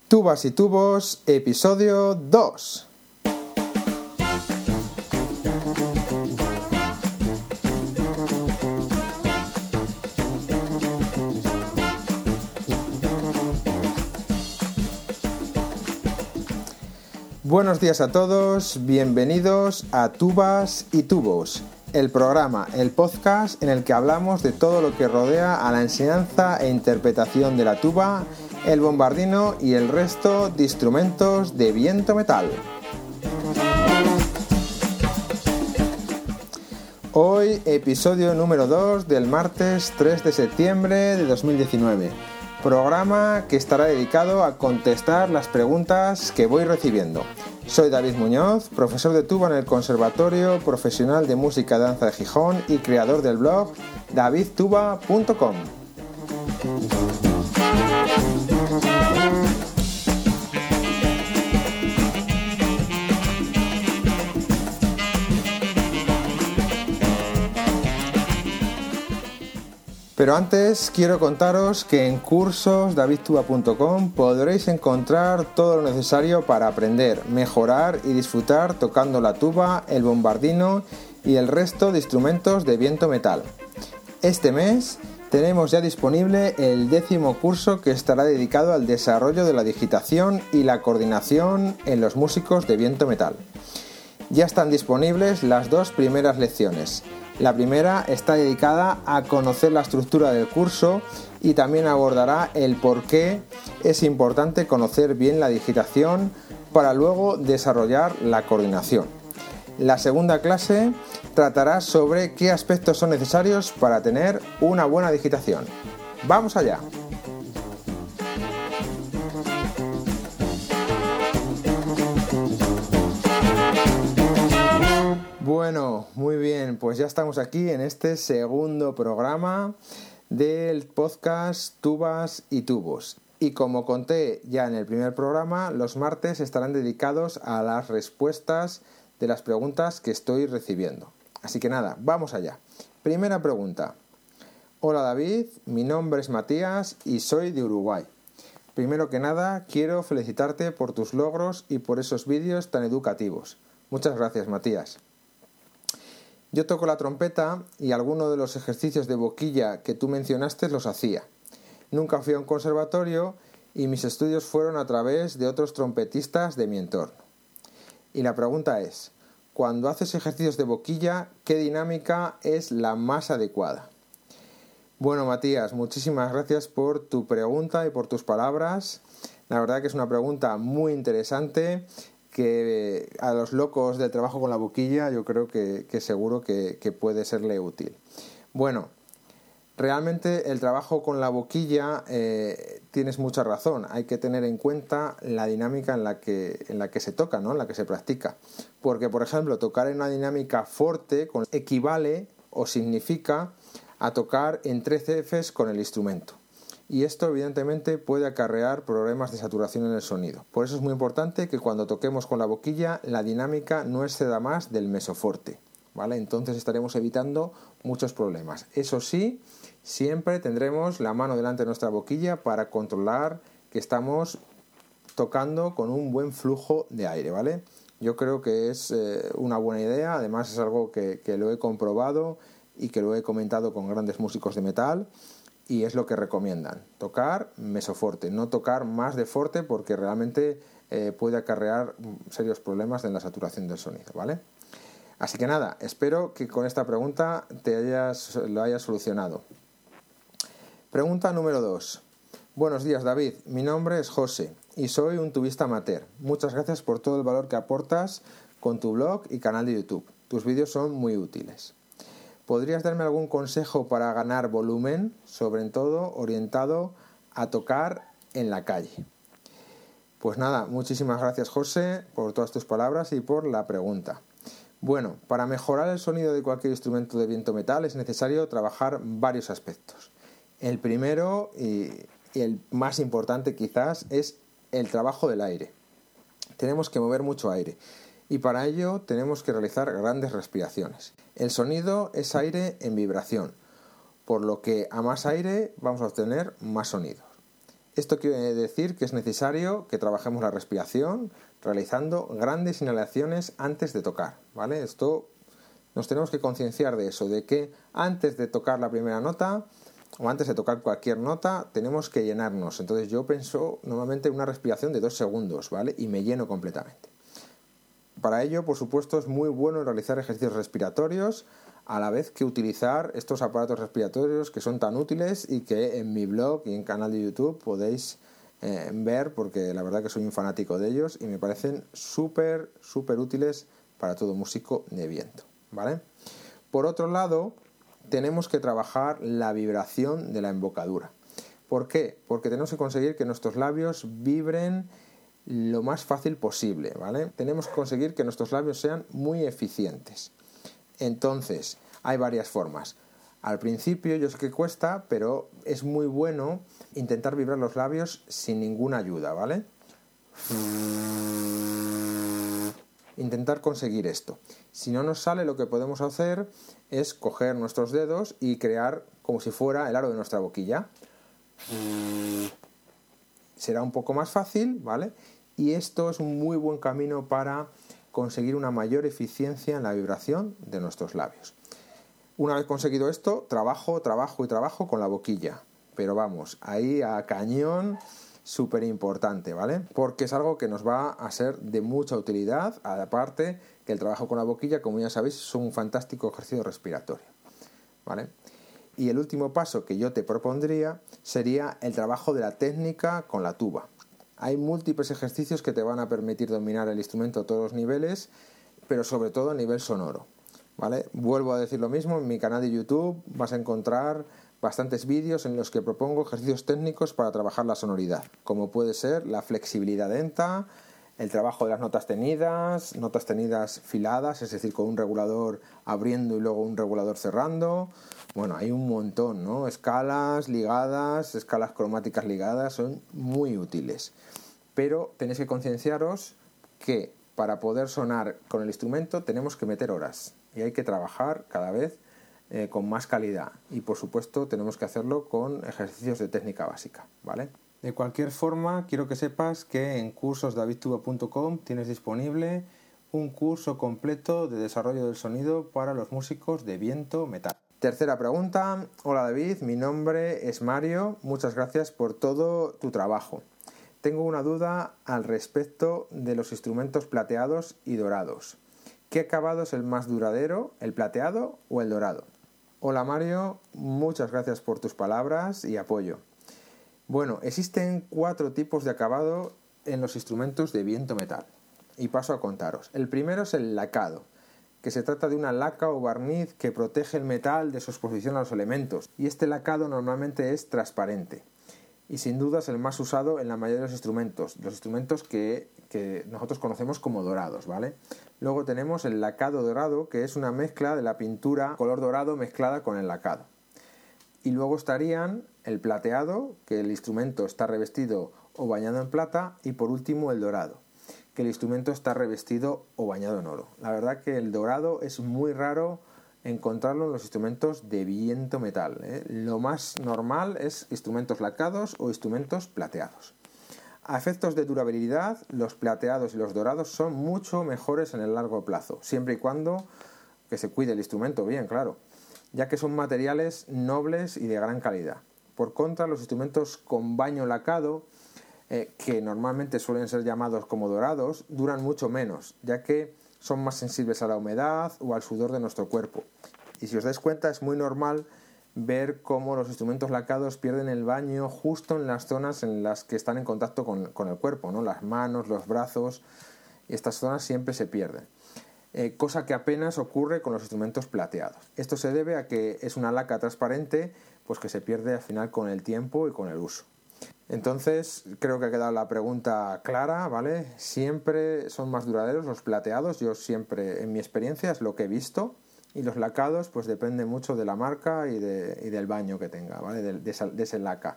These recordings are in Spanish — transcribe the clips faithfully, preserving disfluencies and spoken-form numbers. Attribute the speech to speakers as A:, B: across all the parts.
A: Tubas y Tubos, episodio dos. Buenos días a todos, bienvenidos a Tubas y Tubos, el programa, el podcast en el que hablamos de todo lo que rodea a la enseñanza e interpretación de la tuba, el bombardino y el resto de instrumentos de viento metal. Hoy, episodio número dos del martes tres de septiembre de dos mil diecinueve. Programa que estará dedicado a contestar las preguntas que voy recibiendo. Soy David Muñoz, profesor de tuba en el Conservatorio Profesional de Música y Danza de Gijón y creador del blog david tuba punto com. Pero antes quiero contaros que en cursos david tuba punto com podréis encontrar todo lo necesario para aprender, mejorar y disfrutar tocando la tuba, el bombardino y el resto de instrumentos de viento metal. Este mes tenemos ya disponible el décimo curso que estará dedicado al desarrollo de la digitación y la coordinación en los músicos de viento metal. Ya están disponibles las dos primeras lecciones. La primera está dedicada a conocer la estructura del curso y también abordará el por qué es importante conocer bien la digitación para luego desarrollar la coordinación. La segunda clase tratará sobre qué aspectos son necesarios para tener una buena digitación. ¡Vamos allá! Bueno, muy bien, pues ya estamos aquí en este segundo programa del podcast Tubas y Tubos. Y como conté ya en el primer programa, los martes estarán dedicados a las respuestas de las preguntas que estoy recibiendo. Así que nada, vamos allá. Primera pregunta. Hola David, mi nombre es Matías y soy de Uruguay. Primero que nada, quiero felicitarte por tus logros y por esos vídeos tan educativos. Muchas gracias, Matías. Yo toco la trompeta y algunos de los ejercicios de boquilla que tú mencionaste los hacía. Nunca fui a un conservatorio y mis estudios fueron a través de otros trompetistas de mi entorno. Y la pregunta es, cuando haces ejercicios de boquilla, ¿qué dinámica es la más adecuada? Bueno, Matías, muchísimas gracias por tu pregunta y por tus palabras. La verdad que es una pregunta muy interesante que a los locos del trabajo con la boquilla yo creo que, que seguro que, que puede serle útil. Bueno, realmente el trabajo con la boquilla eh, tienes mucha razón. Hay que tener en cuenta la dinámica en la que, en la que se toca, ¿no? En la que se practica. Porque, por ejemplo, tocar en una dinámica forte equivale o significa a tocar en tres cefes con el instrumento. Y esto evidentemente puede acarrear problemas de saturación en el sonido. Por eso es muy importante que cuando toquemos con la boquilla la dinámica no exceda más del mesoforte, ¿vale? Entonces estaremos evitando muchos problemas. Eso sí, siempre tendremos la mano delante de nuestra boquilla para controlar que estamos tocando con un buen flujo de aire, ¿vale? Yo creo que es eh, una buena idea, además es algo que, que lo he comprobado y que lo he comentado con grandes músicos de metal. Y es lo que recomiendan, tocar mesoforte, no tocar más de forte porque realmente eh, puede acarrear serios problemas en la saturación del sonido, ¿vale? Así que nada, espero que con esta pregunta te hayas, lo hayas solucionado. Pregunta número dos. Buenos días, David, mi nombre es José y soy un tubista amateur. Muchas gracias por todo el valor que aportas con tu blog y canal de YouTube. Tus vídeos son muy útiles. ¿Podrías darme algún consejo para ganar volumen, sobre todo orientado a tocar en la calle? Pues nada, muchísimas gracias José por todas tus palabras y por la pregunta. Bueno, para mejorar el sonido de cualquier instrumento de viento metal es necesario trabajar varios aspectos. El primero y, y el más importante quizás es el trabajo del aire. Tenemos que mover mucho aire. Y para ello tenemos que realizar grandes respiraciones. El sonido es aire en vibración, por lo que a más aire vamos a obtener más sonido. Esto quiere decir que es necesario que trabajemos la respiración realizando grandes inhalaciones antes de tocar, ¿vale? Esto nos tenemos que concienciar de eso, de que antes de tocar la primera nota o antes de tocar cualquier nota tenemos que llenarnos. Entonces yo pienso normalmente en una respiración de dos segundos, ¿vale? Y me lleno completamente. Para ello, por supuesto, es muy bueno realizar ejercicios respiratorios a la vez que utilizar estos aparatos respiratorios que son tan útiles y que en mi blog y en canal de YouTube podéis eh, ver, porque la verdad que soy un fanático de ellos y me parecen súper, súper útiles para todo músico de viento, ¿vale? Por otro lado, tenemos que trabajar la vibración de la embocadura. ¿Por qué? Porque tenemos que conseguir que nuestros labios vibren lo más fácil posible, ¿vale? Tenemos que conseguir que nuestros labios sean muy eficientes. Entonces, hay varias formas. Al principio yo sé que cuesta, pero es muy bueno intentar vibrar los labios sin ninguna ayuda, ¿vale? Intentar conseguir esto. Si no nos sale, lo que podemos hacer es coger nuestros dedos y crear como si fuera el aro de nuestra boquilla. Será un poco más fácil, ¿vale? Y esto es un muy buen camino para conseguir una mayor eficiencia en la vibración de nuestros labios. Una vez conseguido esto, trabajo, trabajo y trabajo con la boquilla. Pero vamos, ahí a cañón, súper importante, ¿vale? Porque es algo que nos va a ser de mucha utilidad, aparte que el trabajo con la boquilla, como ya sabéis, es un fantástico ejercicio respiratorio, ¿vale? Y el último paso que yo te propondría sería el trabajo de la técnica con la tuba. Hay múltiples ejercicios que te van a permitir dominar el instrumento a todos los niveles, pero sobre todo a nivel sonoro, ¿vale? Vuelvo a decir lo mismo, en mi canal de YouTube vas a encontrar bastantes vídeos en los que propongo ejercicios técnicos para trabajar la sonoridad, como puede ser la flexibilidad denta, el trabajo de las notas tenidas, notas tenidas filadas, es decir, con un regulador abriendo y luego un regulador cerrando. Bueno, hay un montón, ¿no? Escalas ligadas, escalas cromáticas ligadas, son muy útiles. Pero tenéis que concienciaros que para poder sonar con el instrumento tenemos que meter horas y hay que trabajar cada vez eh, con más calidad. Y por supuesto tenemos que hacerlo con ejercicios de técnica básica, ¿vale? De cualquier forma, quiero que sepas que en cursos david tuba punto com tienes disponible un curso completo de desarrollo del sonido para los músicos de viento metal. Tercera pregunta. Hola David, mi nombre es Mario. Muchas gracias por todo tu trabajo. Tengo una duda al respecto de los instrumentos plateados y dorados. ¿Qué acabado es el más duradero, el plateado o el dorado? Hola Mario, muchas gracias por tus palabras y apoyo. Bueno, existen cuatro tipos de acabado en los instrumentos de viento metal y paso a contaros. El primero es el lacado, que se trata de una laca o barniz que protege el metal de su exposición a los elementos, y este lacado normalmente es transparente y sin duda es el más usado en la mayoría de los instrumentos, los instrumentos que, que nosotros conocemos como dorados, ¿vale? Luego tenemos el lacado dorado, que es una mezcla de la pintura color dorado mezclada con el lacado. Y luego estarían el plateado, que el instrumento está revestido o bañado en plata, y por último el dorado, que el instrumento está revestido o bañado en oro. La verdad que el dorado es muy raro encontrarlo en los instrumentos de viento metal, ¿eh? Lo más normal es instrumentos lacados o instrumentos plateados. A efectos de durabilidad, los plateados y los dorados son mucho mejores en el largo plazo, siempre y cuando que se cuide el instrumento bien, claro, ya que son materiales nobles y de gran calidad. Por contra, los instrumentos con baño lacado, eh, que normalmente suelen ser llamados como dorados, duran mucho menos, ya que son más sensibles a la humedad o al sudor de nuestro cuerpo. Y si os dais cuenta, es muy normal ver cómo los instrumentos lacados pierden el baño justo en las zonas en las que están en contacto con, con el cuerpo, ¿no? Las manos, los brazos, y estas zonas siempre se pierden. Eh, cosa que apenas ocurre con los instrumentos plateados. Esto se debe a que es una laca transparente, pues que se pierde al final con el tiempo y con el uso. Entonces, creo que ha quedado la pregunta clara, ¿vale? Siempre son más duraderos los plateados, yo siempre, en mi experiencia, es lo que he visto, y los lacados, pues depende mucho de la marca y, de, y del baño que tenga, ¿vale? De, de, esa, de ese laca.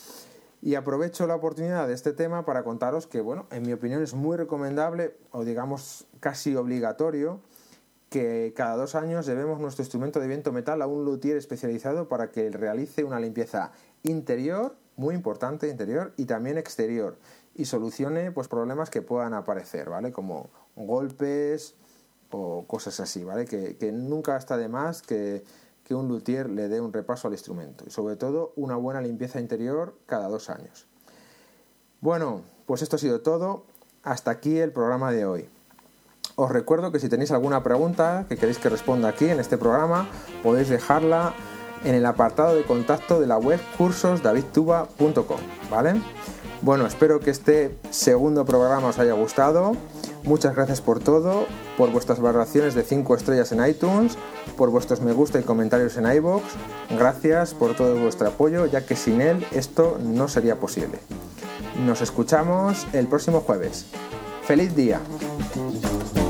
A: Y aprovecho la oportunidad de este tema para contaros que, bueno, en mi opinión es muy recomendable, o digamos casi obligatorio, que cada dos años llevemos nuestro instrumento de viento metal a un luthier especializado para que realice una limpieza interior muy importante interior y también exterior, y solucione pues problemas que puedan aparecer, ¿vale? Como golpes o cosas así, ¿vale? Que, que nunca está de más que, que un luthier le dé un repaso al instrumento, y sobre todo una buena limpieza interior cada dos años. Bueno, pues esto ha sido todo. Hasta aquí el programa de hoy. Os recuerdo que si tenéis alguna pregunta que queréis que responda aquí en este programa, podéis dejarla en el apartado de contacto de la web cursos david tuba punto com, ¿vale? Bueno, espero que este segundo programa os haya gustado. Muchas gracias por todo, por vuestras valoraciones de cinco estrellas en iTunes, por vuestros me gusta y comentarios en iVoox. Gracias por todo vuestro apoyo, ya que sin él esto no sería posible. Nos escuchamos el próximo jueves. ¡Feliz día!